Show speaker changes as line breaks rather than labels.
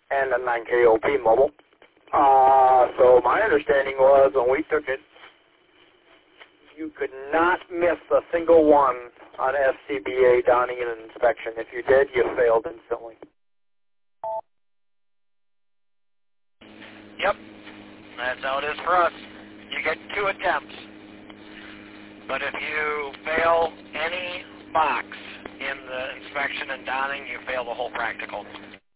and a 9KOP mobile. So my understanding was when we took it, you could not miss a single one on SCBA donning and inspection. If you did, you failed instantly.
Yep, that's how it is for us. You get 2 attempts. But if you fail any box in the inspection and donning, you fail the whole practical.